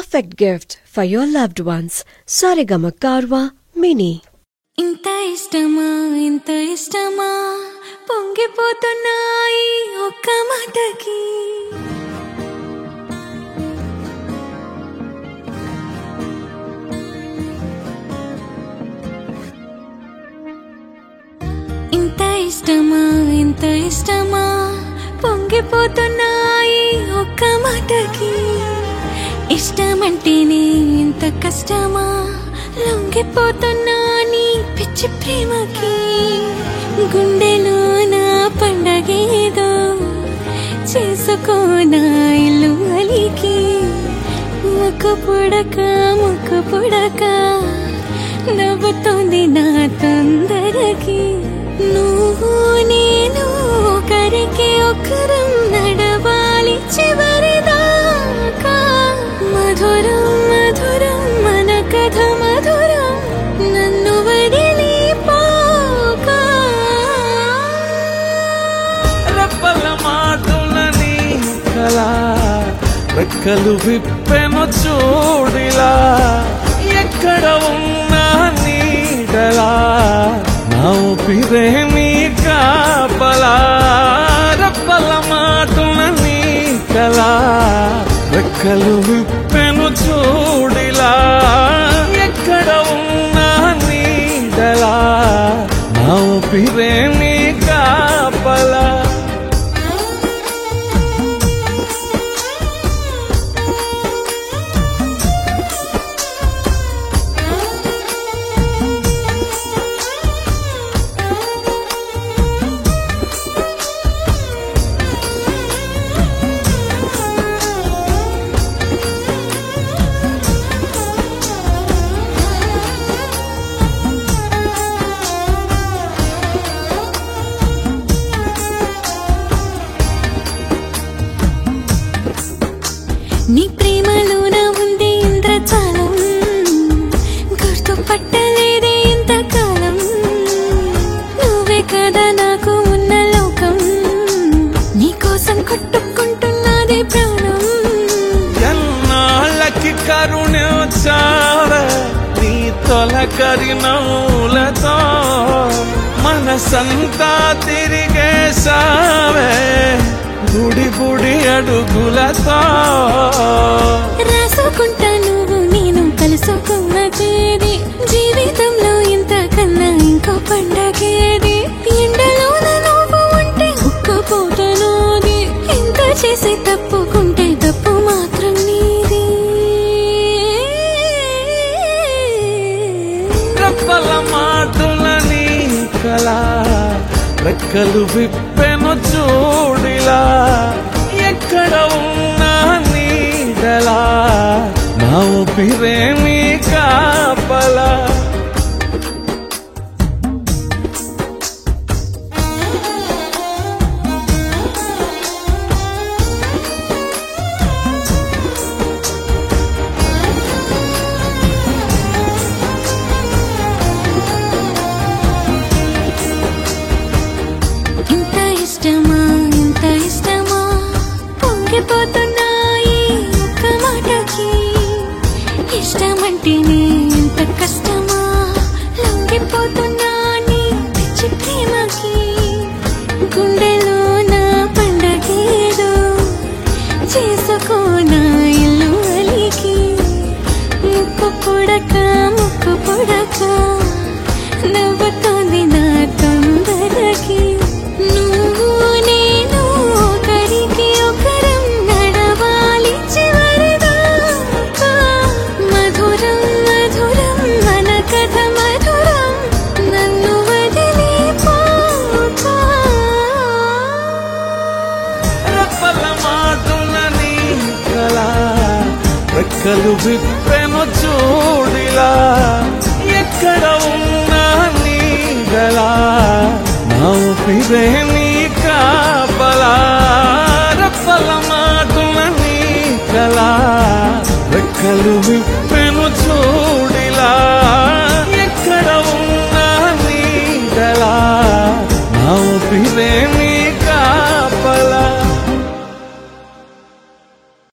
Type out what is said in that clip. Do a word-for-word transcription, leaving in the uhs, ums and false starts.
perfect gift for your loved ones. Saregama Karwa Mini. ఇంత ఇష్టమా ఇంత ఇష్టమా పొంగిపోతున్నాయి ఒక్క మాటకి. ఇంత ఇష్టమా ఇంత ఇష్టమా పొంగిపోతున్నాయి ఒక్క మాటకి. ఇష్టమంటేనే ఇంత కష్టమా లొంగిపోతున్నా నీ పిచ్చి ప్రేమకి. గుండెలో నా పండగేదో చేసుకోనా ఇల్లు అలికి. ముక్కు పుడక ముక్కు పుడక నవ్వుతోంది నా తొందరకి. నువ్వు నేను ఒకరికి ఒకరం నడవాలి చివరిదాకా. మధురం మధురం మన కథ మధురం నన్ను వదిలిపోక. రెప్పల మాటలని కళ రెక్కలు విప్పెను చూడిలా. ఎక్కడ ఉన్నా నీడలా నా ఊపిరే నీ కాపలా. రెప్పల మాటలని కళ రెక్కలు విప్పెను చూడిలా. ఎక్కడ ఉన్నా నీడలా నా ఊపిరే నీ కాపలా. నీ ప్రేమలోన ఉంది ఇంద్రజాలం, గుర్తుపట్టలేదే ఇంతకాలం. నువ్వే కదా నాకు ఉన్న లోకం, నీకోసం కొట్టుకుంటున్నదే ప్రాణం. ఎన్నాళ్ళకి కరుణించావే నీ తొలకరి నవ్వులతో. మనసంతా తిరిగేసావే గుడి గుడి అడుగులతో. రాసుకుంటా నువ్వు నేను కలుసుకున్నదేది. జీవితంలో ఇంతకన్నా ఇంకో పండగేది. ఎండలోన నువ్వు ఉంటే ఉక్కపోతనాది. ఇంత చేసి తప్పుకుంటే తప్పు మాత్రం నీది. రెప్పల మాటలని కళ రెక్కలు విప్పెను చూడిలా. ఎక్కడ ఉన్నా నీడలా నా ఊపిరే నీ కాపలా. పొంగిపోతున్నాయి ఒక్క మాటకి. ఇష్టమంటేనే ఇంత కష్టమా లొంగిపోతున్నా నీ పిచ్చి ప్రేమకి. గుండెలో నా పండగేదో చేసుకోనా ఇల్లు అలికి. ముక్కు పుడక ముక్కు పుడక నవ్వుతోంది నా తొందరకి. నువ్వు నేను ఒకరికి ఒకరం నడవాలి చివరిదాకా. మధురం మధురం మన కథ మధురం నన్ను వదిలిపోక. రెప్పల మాటలని కళ రెక్కలు విప్పెను చూడిలా. ఎక్కడ ఉన్నా నీడలా నా ఊపిరే నీ కాపలా. రెప్పల మాటలని కళ రెక్కలు